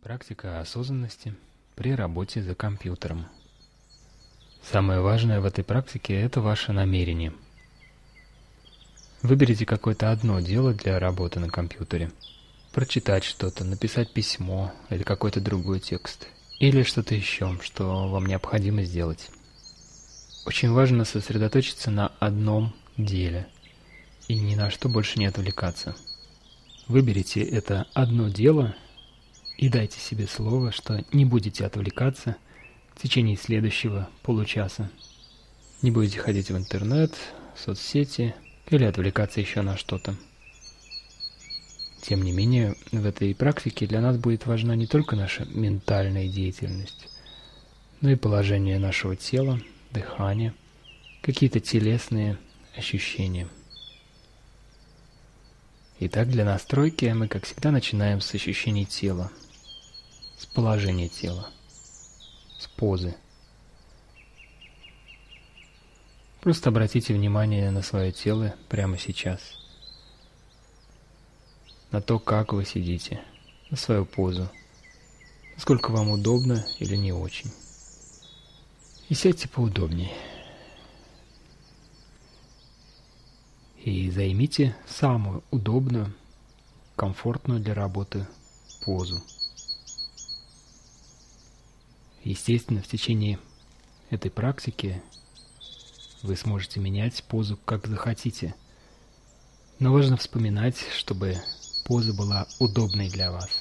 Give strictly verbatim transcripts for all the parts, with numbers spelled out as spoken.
Практика осознанности при работе за компьютером. Самое важное в этой практике – это ваше намерение. Выберите какое-то одно дело для работы на компьютере. Прочитать что-то, написать письмо или какой-то другой текст. Или что-то еще, что вам необходимо сделать. Очень важно сосредоточиться на одном деле и ни на что больше не отвлекаться. Выберите это одно дело и дайте себе слово, что не будете отвлекаться в течение следующего получаса. Не будете ходить в интернет, в соцсети или отвлекаться еще на что-то. Тем не менее, в этой практике для нас будет важна не только наша ментальная деятельность, но и положение нашего тела, дыхание, какие-то телесные ощущения. Итак, для настройки мы, как всегда, начинаем с ощущений тела, с положения тела, с позы. Просто обратите внимание на свое тело прямо сейчас, на то, как вы сидите, на свою позу, насколько вам удобно или не очень. И сядьте поудобнее. И займите самую удобную, комфортную для работы позу. Естественно, в течение этой практики вы сможете менять позу как захотите. Но важно вспоминать, чтобы поза была удобной для вас.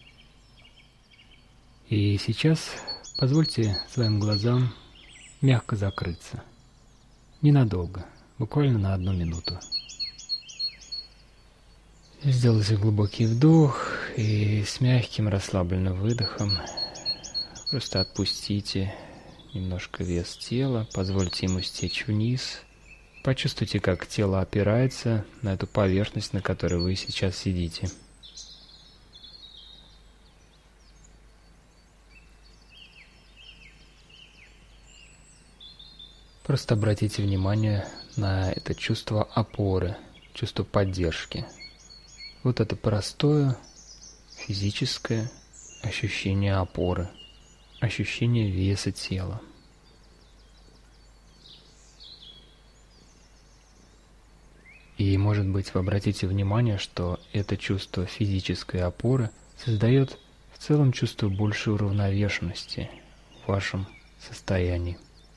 И сейчас позвольте своим глазам мягко закрыться. Ненадолго, буквально на одну минуту. Сделайте глубокий вдох и с мягким расслабленным выдохом просто отпустите немножко вес тела, позвольте ему стечь вниз. Почувствуйте, как тело опирается на эту поверхность, на которой вы сейчас сидите. Просто обратите внимание на это чувство опоры, чувство поддержки. Вот это простое физическое ощущение опоры, ощущение веса тела. И, может быть, вы обратите внимание, что это чувство физической опоры создает в целом чувство большей уравновешенности в вашем состоянии.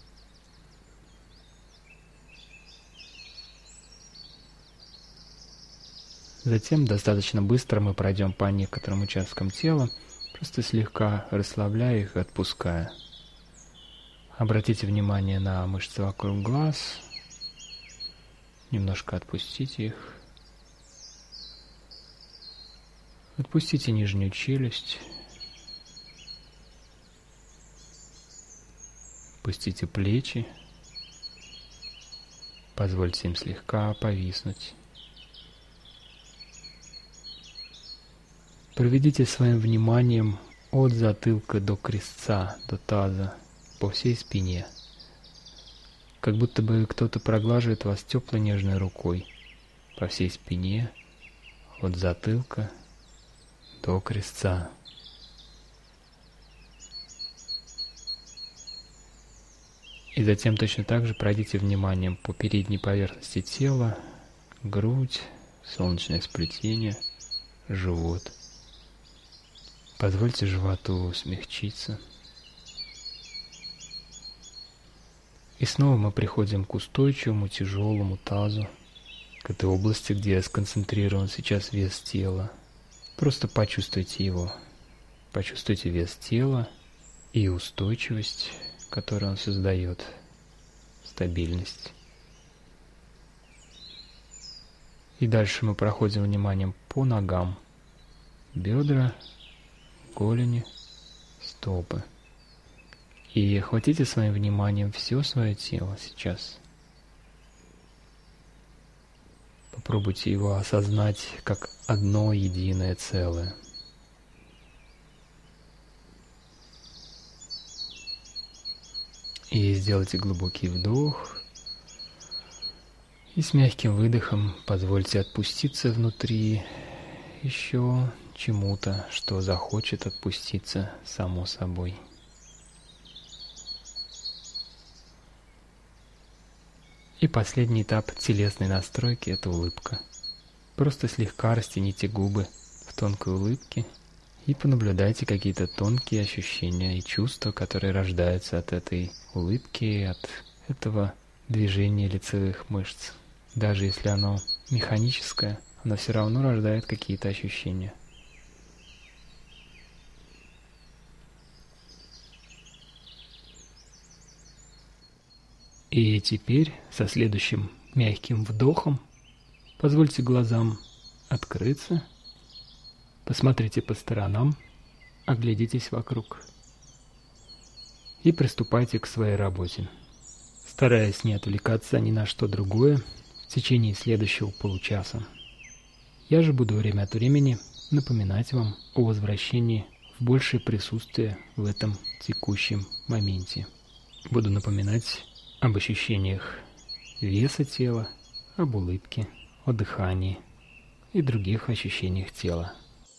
Затем достаточно быстро мы пройдем по некоторым участкам тела, просто слегка расслабляя их и отпуская. Обратите внимание на мышцы вокруг глаз, немножко отпустите их. Отпустите нижнюю челюсть. Отпустите плечи. Позвольте им слегка повиснуть. Проведите своим вниманием от затылка до крестца, до таза, по всей спине. Как будто бы кто-то проглаживает вас теплой нежной рукой по всей спине, от затылка до крестца. И затем точно так же пройдите вниманием по передней поверхности тела, грудь, солнечное сплетение, живот. Позвольте животу смягчиться. И снова мы приходим к устойчивому, тяжелому тазу, к этой области, где сконцентрирован сейчас вес тела. Просто почувствуйте его. Почувствуйте вес тела и устойчивость, которую он создает, стабильность. И дальше мы проходим вниманием по ногам, бедра, голени, стопы. И охватите своим вниманием все свое тело сейчас. Попробуйте его осознать как одно единое целое. И сделайте глубокий вдох. И с мягким выдохом позвольте отпуститься внутри еще чему-то, что захочет отпуститься само собой. И последний этап телесной настройки – это улыбка. Просто слегка растяните губы в тонкой улыбке и понаблюдайте какие-то тонкие ощущения и чувства, которые рождаются от этой улыбки, от этого движения лицевых мышц. Даже если оно механическое, оно все равно рождает какие-то ощущения. И теперь со следующим мягким вдохом позвольте глазам открыться, посмотрите по сторонам, оглядитесь вокруг и приступайте к своей работе, стараясь не отвлекаться ни на что другое в течение следующего получаса. Я же буду время от времени напоминать вам о возвращении в большее присутствие в этом текущем моменте. Буду напоминать об ощущениях веса тела, об улыбке, о дыхании и других ощущениях тела.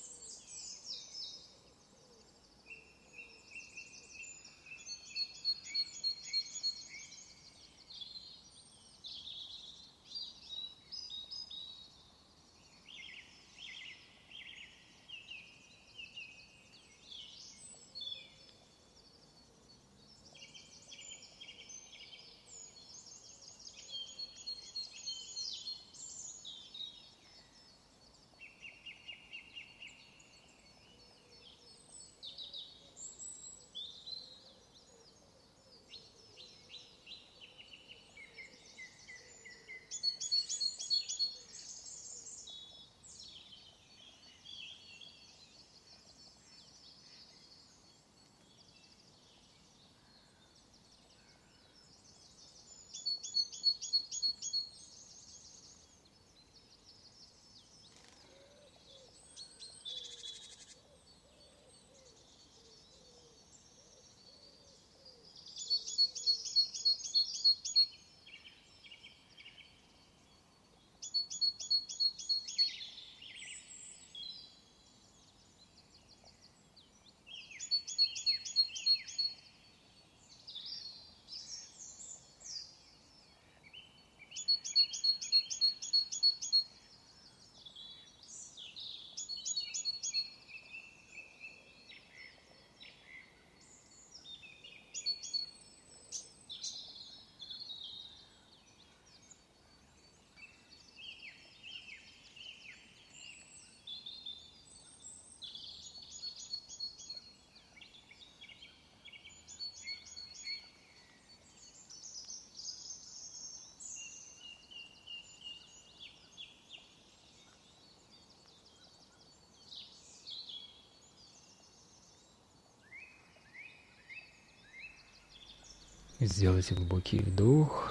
Сделайте глубокий вдох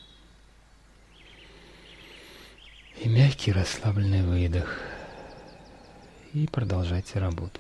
и мягкий расслабленный выдох. И продолжайте работу.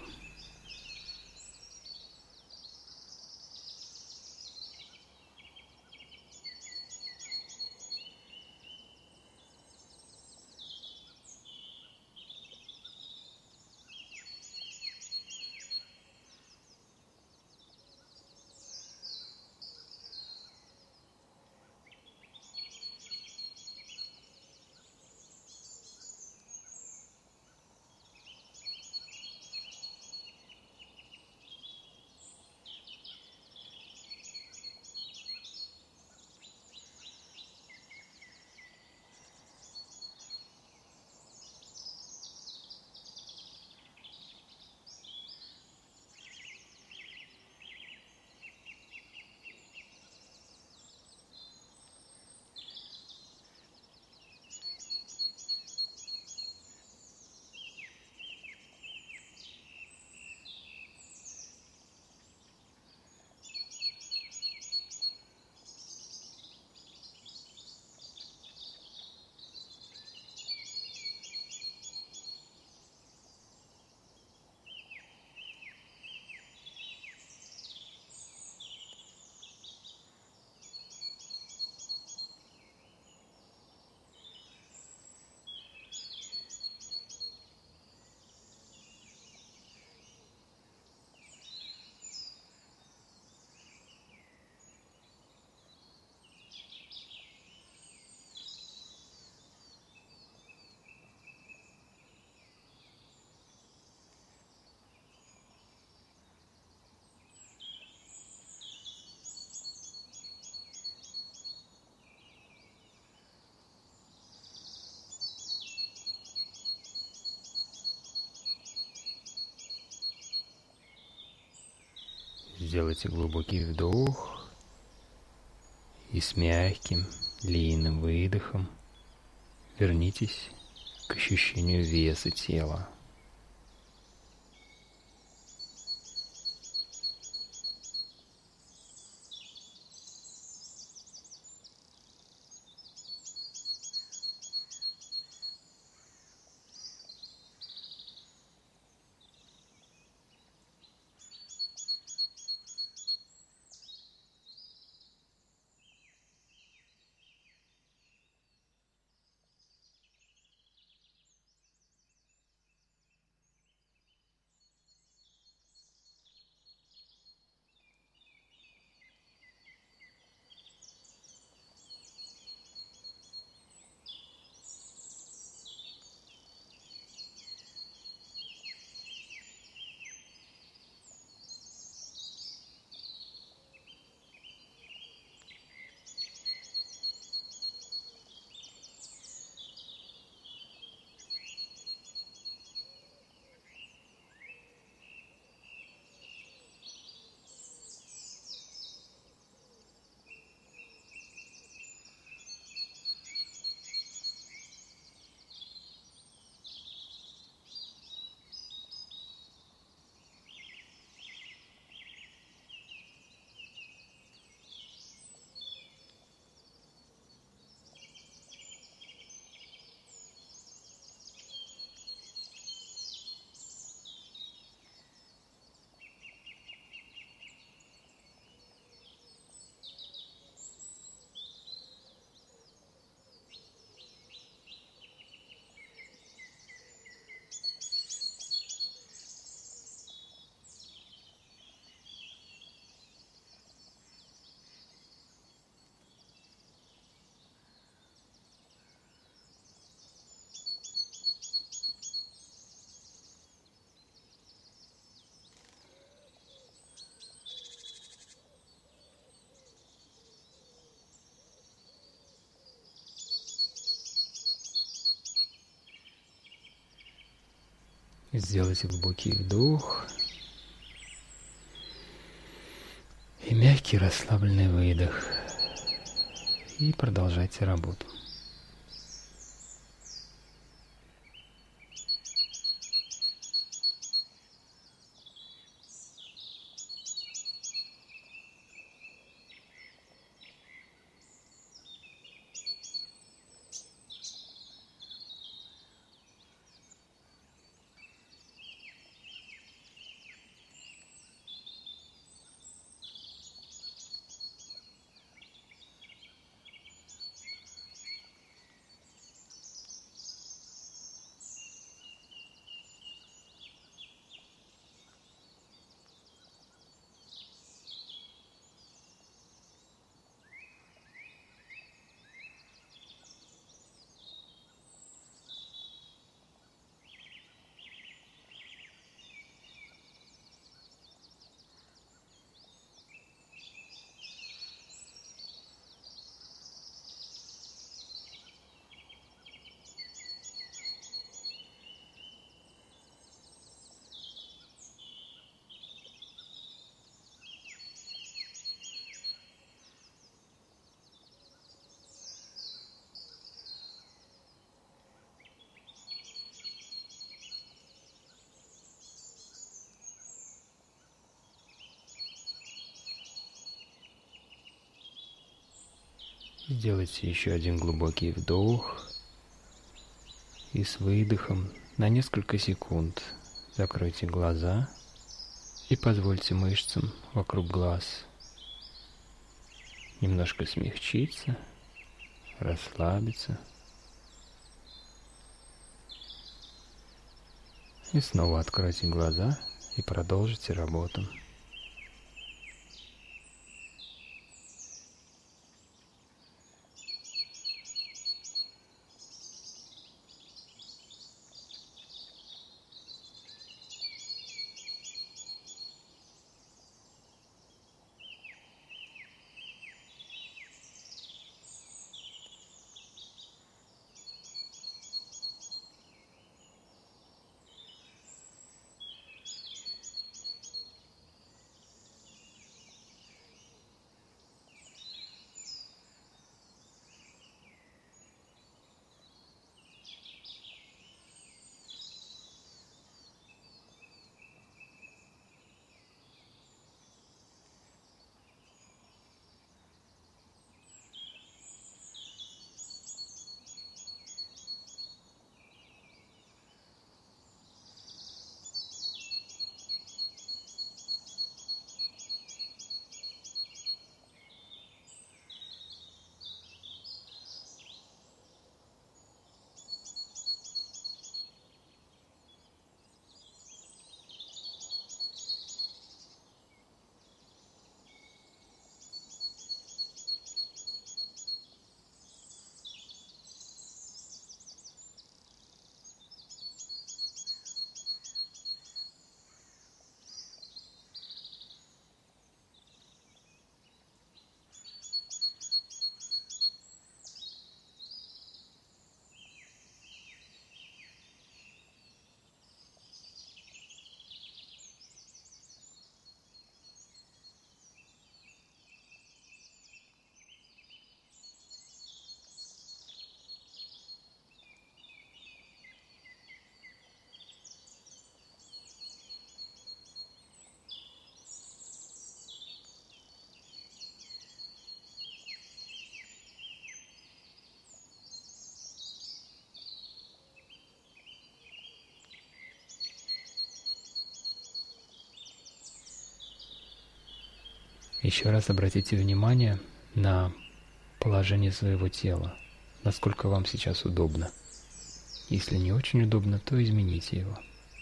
Сделайте глубокий вдох и с мягким, длинным выдохом вернитесь к ощущению веса тела. Сделайте глубокий вдох и мягкий расслабленный выдох. И продолжайте работу. Сделайте еще один глубокий вдох и с выдохом на несколько секунд закройте глаза и позвольте мышцам вокруг глаз немножко смягчиться, расслабиться. И снова откройте глаза и продолжите работу. Еще раз обратите внимание на положение своего тела, насколько вам сейчас удобно. Если не очень удобно, то измените его.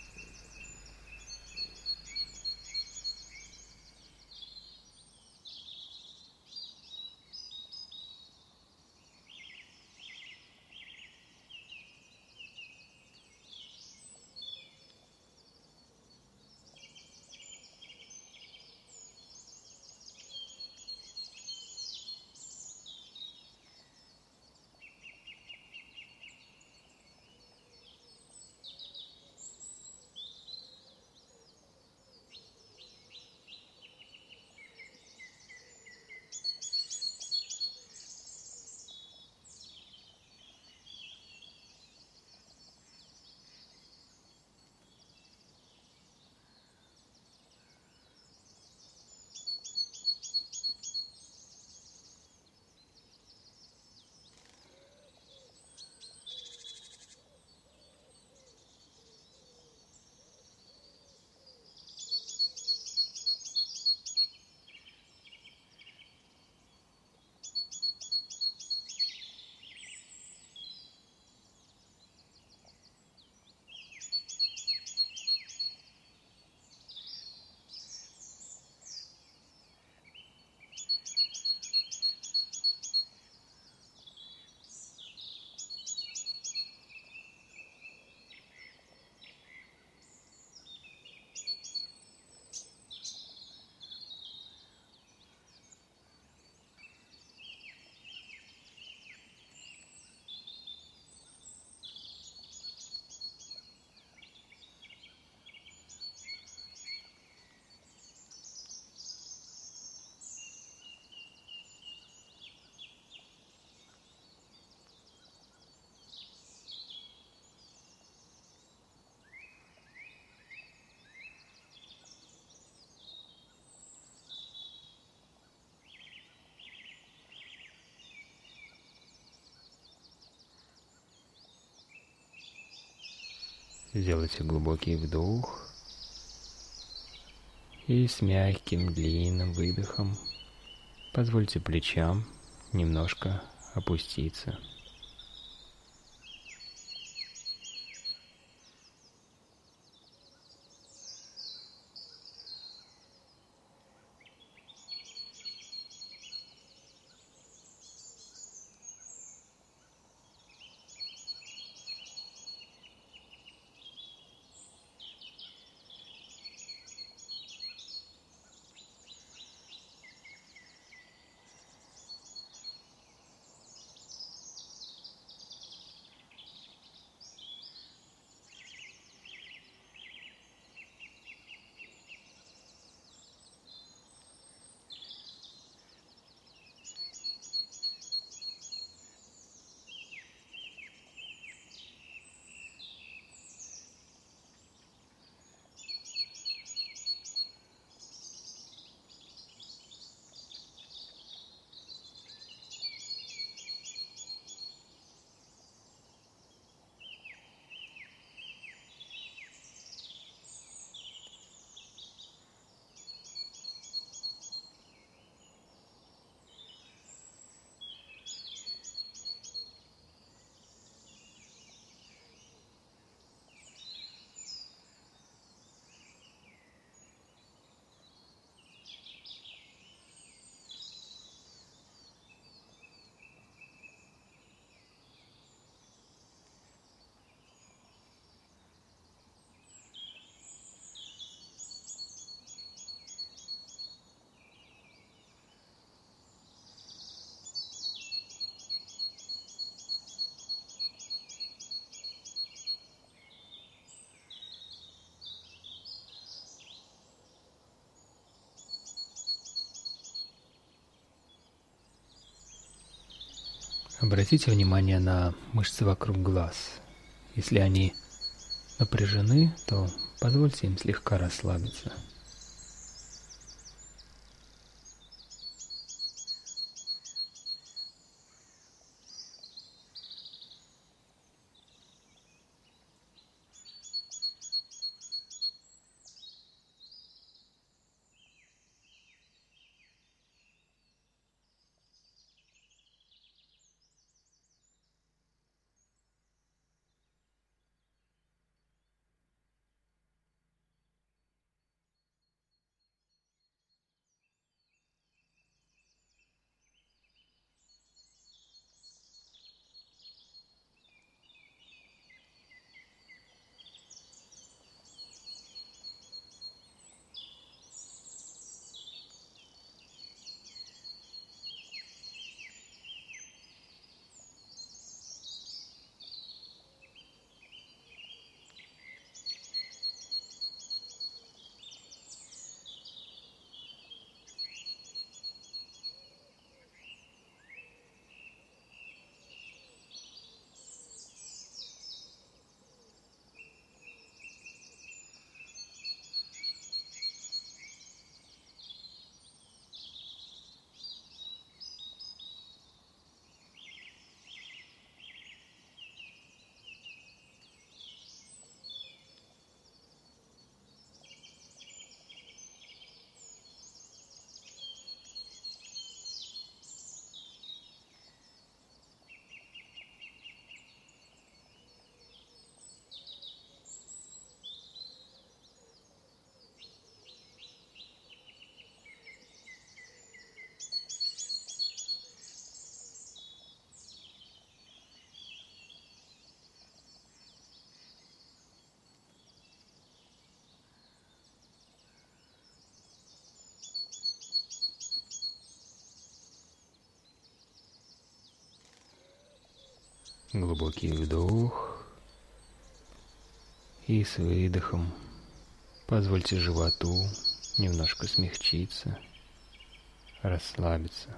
Сделайте глубокий вдох и с мягким длинным выдохом позвольте плечам немножко опуститься. Обратите внимание на мышцы вокруг глаз. Если они напряжены, то позвольте им слегка расслабиться. Глубокий вдох. И с выдохом позвольте животу немножко смягчиться, расслабиться.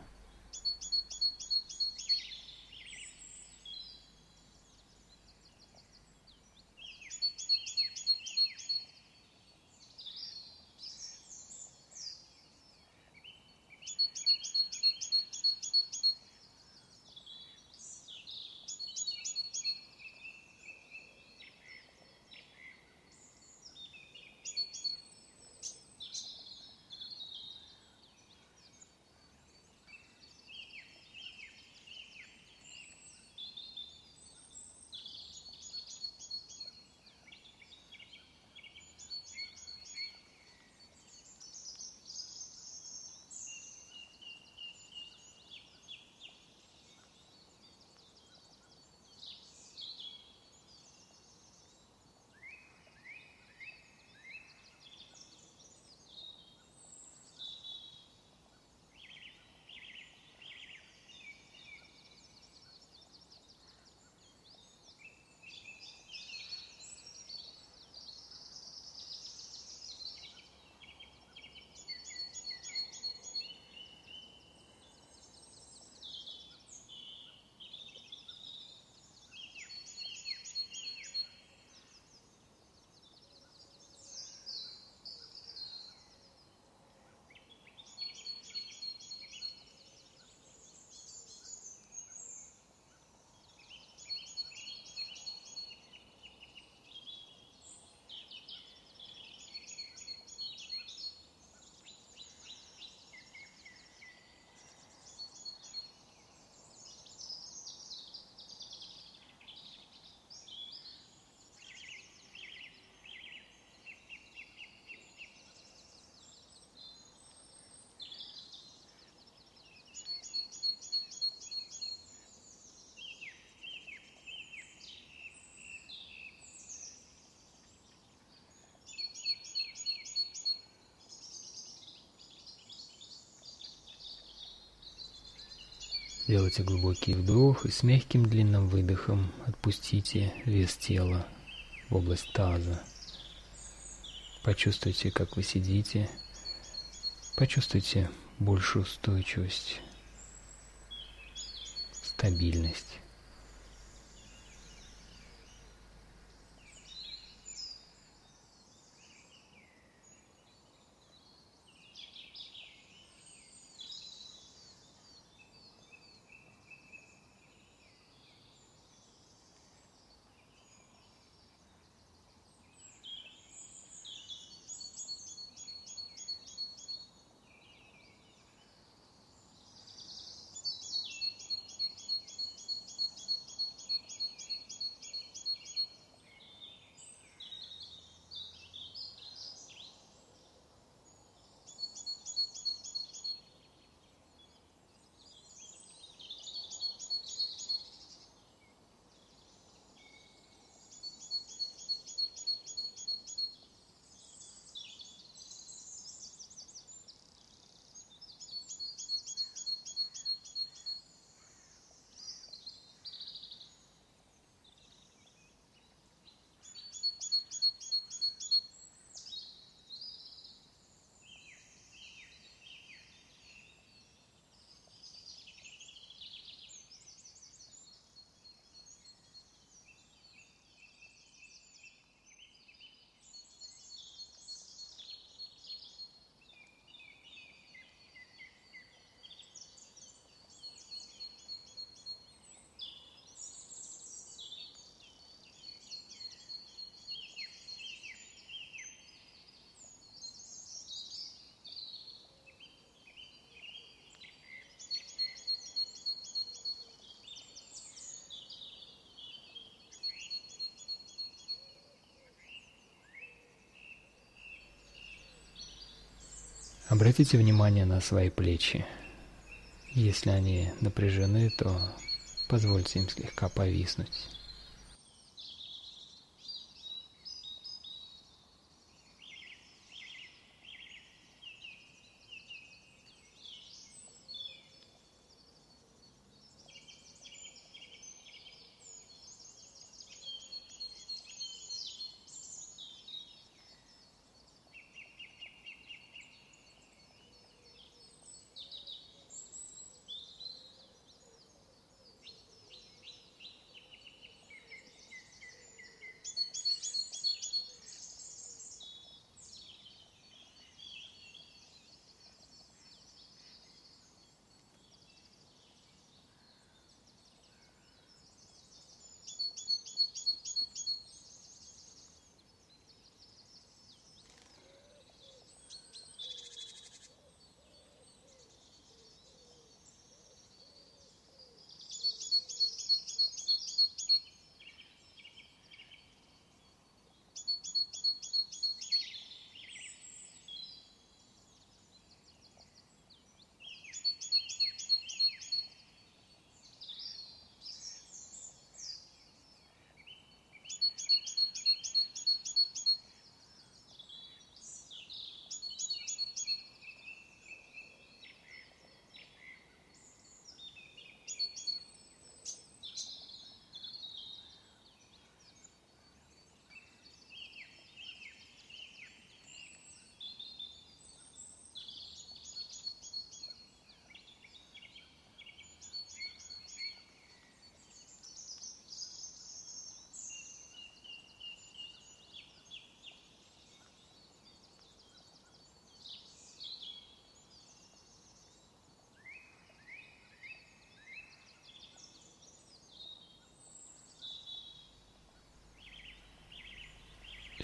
Делайте глубокий вдох и с мягким длинным выдохом отпустите вес тела в область таза. Почувствуйте, как вы сидите. Почувствуйте большую устойчивость, стабильность. Обратите внимание на свои плечи. Если они напряжены, то позвольте им слегка повиснуть.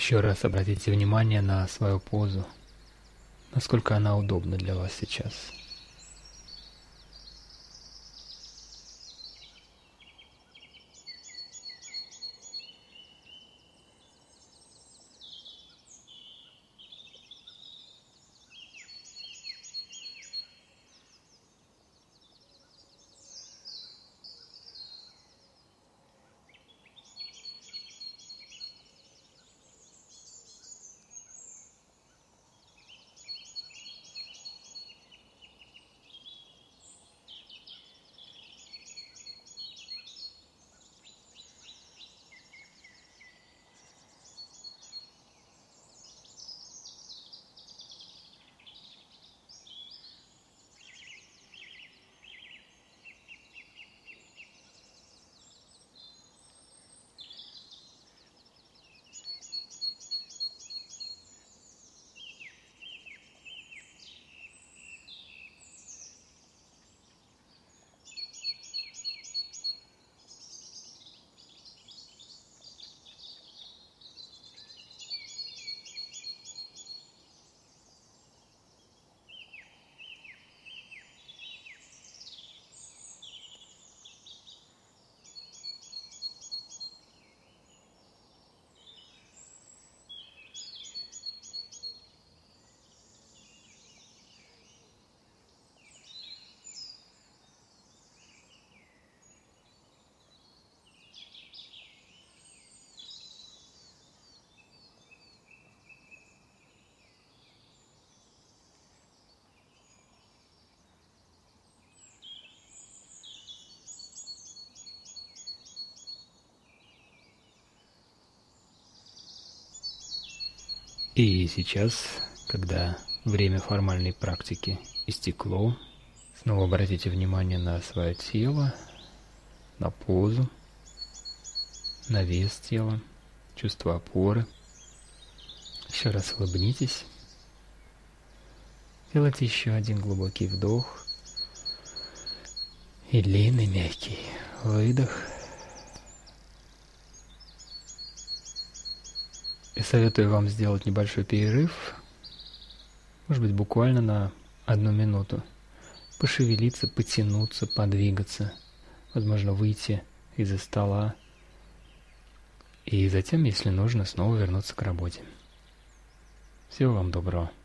Еще раз обратите внимание на свою позу, насколько она удобна для вас сейчас. И сейчас, когда время формальной практики истекло, снова обратите внимание на свое тело, на позу, на вес тела, чувство опоры. Еще раз улыбнитесь. Делайте еще один глубокий вдох и длинный мягкий выдох. Я советую вам сделать небольшой перерыв, может быть, буквально на одну минуту. Пошевелиться, потянуться, подвигаться, возможно, выйти из-за стола. И затем, если нужно, снова вернуться к работе. Всего вам доброго.